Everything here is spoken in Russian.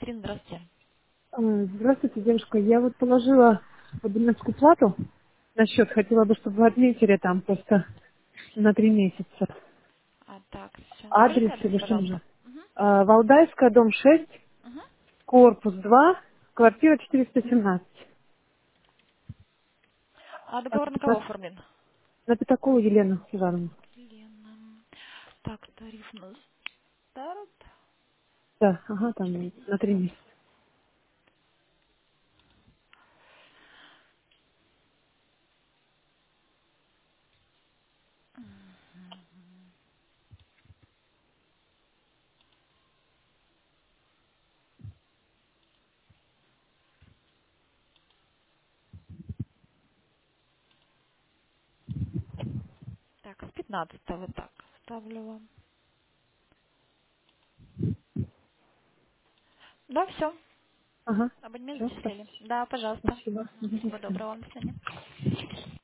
Ирина, здравствуйте. Здравствуйте, девушка. Я вот положила абонентскую плату на счет. Хотела бы, чтобы вы отметили там просто на 3 месяца. Так, все. Адрес Скажите адрес, или что пожалуйста. нужно? Угу. Валдайская, дом 6, Угу. корпус 2, квартира 417. А А, договор на кого На, оформлен? на Пятакову Елену Ивановну. Лена. Так, тариф на старт. Да, ага, там на 3 месяца. Так, с 15 вот так ставлю вам. Да, все. Ага, Абонемент все, зачислили. Да, пожалуйста. спасибо. До Всего свидания. доброго вам. До свидания.